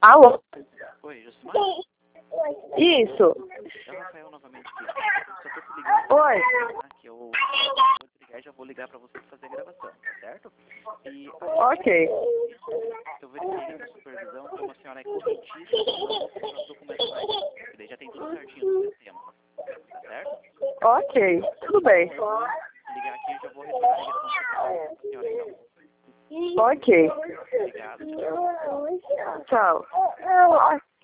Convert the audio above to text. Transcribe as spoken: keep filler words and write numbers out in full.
Alô? Oi, Josimar? Isso. É o Rafael novamente aqui. Só tô te ligando. Oi. Tá? Que eu vou desligar e já vou ligar pra você fazer a gravação, tá certo? E Ok. eu verifiquei na supervisão como a senhora é correntista das documentações. E daí já tem tudo certinho no sistema. Tá certo? Ok. Tudo bem. Eu vou ligar aqui e já vou retornar a ligação pra senhora então. Ok. Obrigado. Tchau. Tchau.